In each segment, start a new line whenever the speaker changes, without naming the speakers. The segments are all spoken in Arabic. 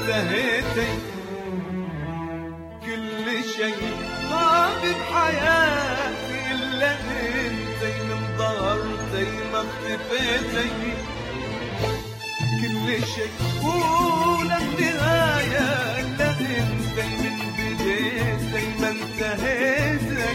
انتهيتي، كل شيء ضاع بحياتي إلا انتي، من ظهرتي ما اختفيتي، كل شيء ولا النهاية إلا انتي، من بديتي ما انتهيتي.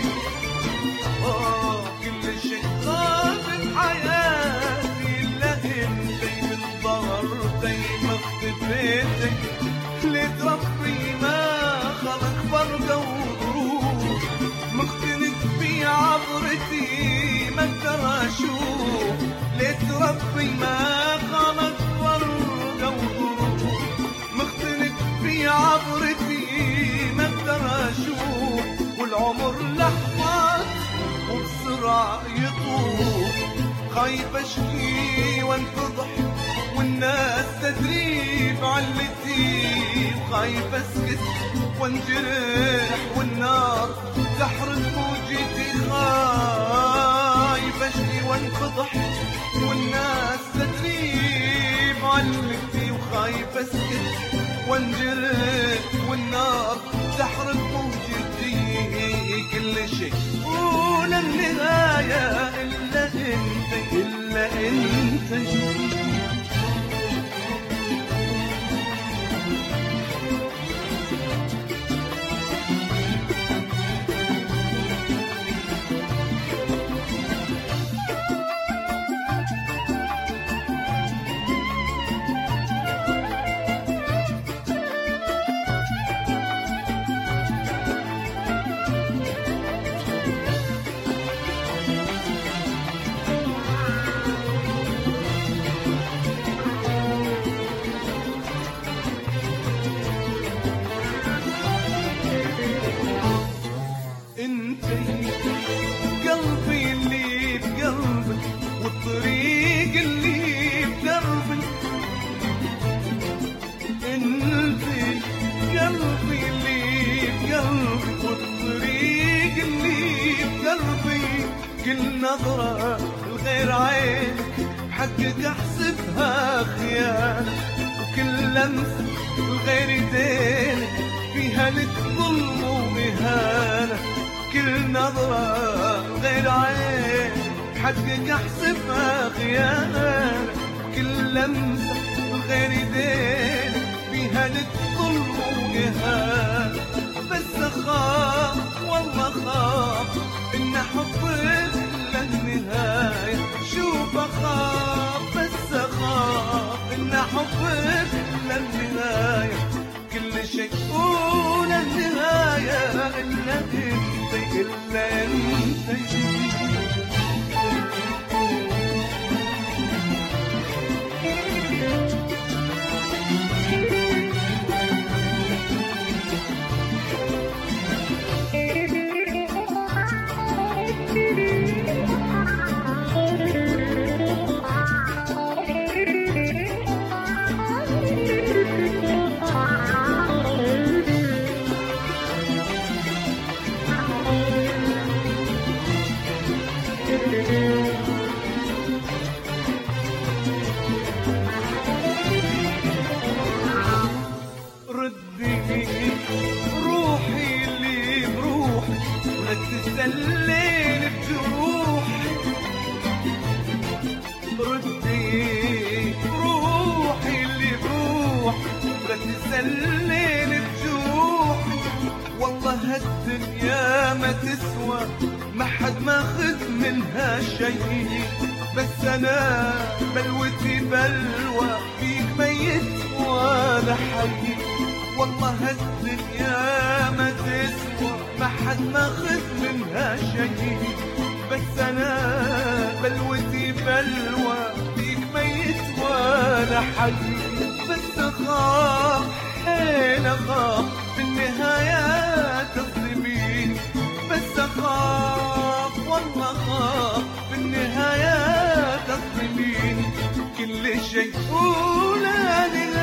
كل شيء ضاع بحياتي إلا انتي، من ظهرتي ما اختفيتي. ليت ربي ما خلق فرقة وظروف، مختلف في عبرتي ما اقدر اشوف. ليت ربي ما خلق فرقة وظروف، مختلف في عبرتي ما اقدر اشوف. والعمر لحظات وبسرعة يطوف، خايف اشكي وانفضح والناس تدريب علتي، وخايف اسكت وانجرح والنار تحرق موجتي. خايف اشكي وانفضح والناس تدريب علتي، وخايف اسكت وانجرح والنار تحرق موجتي. كل شيء ولا النهاية إلا انت، إلا انت. قلبي اللي بقلبك والطريق اللي بدربك، انتي قلبي اللي بقلبك والطريق اللي بدربك. كل نظرة لغير عينك حقك احسبها خيانة، وكل لمسة لغير ايدينك فيها لك ظلم وإهانة. كل نظرة غير عين حقك احسبها خيانة، كل لمسة غير ايدين فيها لك ظلم وإهانة. بس اخاف والله اخاف ان حبك للنهاية، شوف اخاف بس اخاف ان حبك للنهاية. كل شيء ولا النهاية إلا انت، إلا انت. روحي اللي بروحي ولا تسلين بجروحي، ردي روحي اللي بروحي ولا تسلين بجروحي. والله هالدنيا ما تسوى ما حد ماخذ منها شيء، بس انا بلوتي بلوى فيك ميت وانا حي. والله هالدنيا ما تسوى ما حد ماخذ منها شيء، بس انا بلوتي بلوى فيك ميت وانا حي. بس اخاف حين اخاف في النهاية تظلمين، بس اخاف والله اخاف في النهاية تظلمين. كل شيء ولا